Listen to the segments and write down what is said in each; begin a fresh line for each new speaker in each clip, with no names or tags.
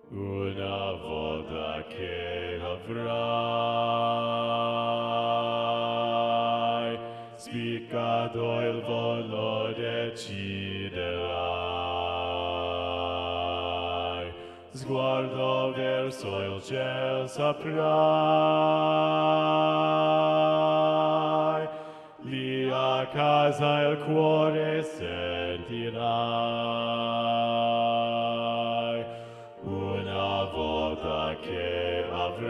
Una volta che avrai spiccato il volo deciderai, sguardo verso il cielo saprai, lì a casa il cuore sentirai. Una volta che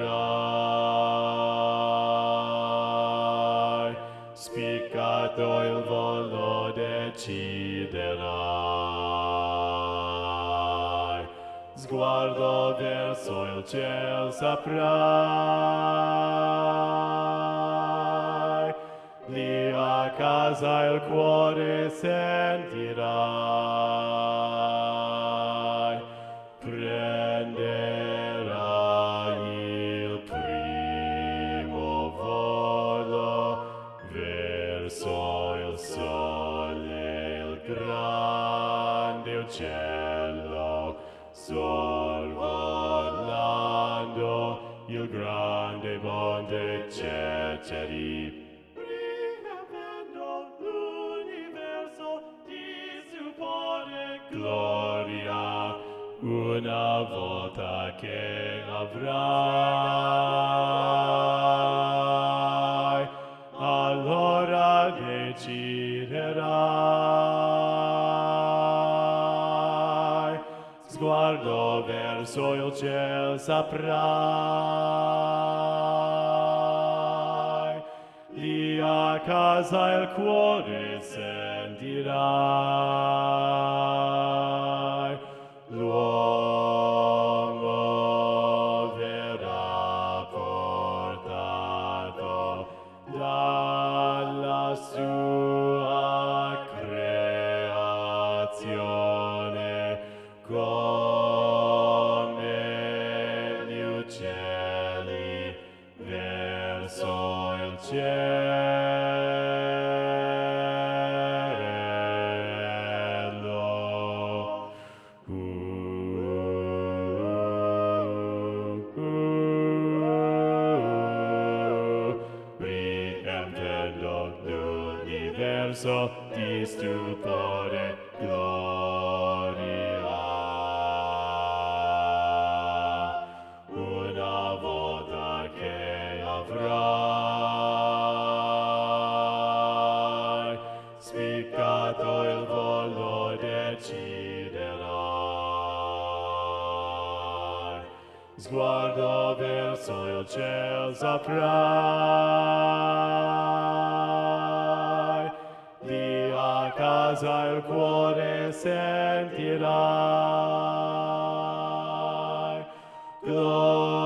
avrai spiccato il volo deciderai, sguardo verso il cielo saprai, lì a casa il cuore sentirai. Prenderai il primo volo verso il sole, il grande uccello, sorvolando il grande monte Ceceri. Riempendo l'universo di stupore e gloria, una volta che avrai, allora deciderai, sguardo verso il cielo saprai, lì a casa il cuore sentirai. L'uomo verrà portato dalla sua creazione come gli uccelli verso il cielo. Riempendo l'universo di stupore e gloria. Una volta che avrai spiccato il volo deciderai, sguardo verso il cielo saprai, lì a casa il cuore sentirai.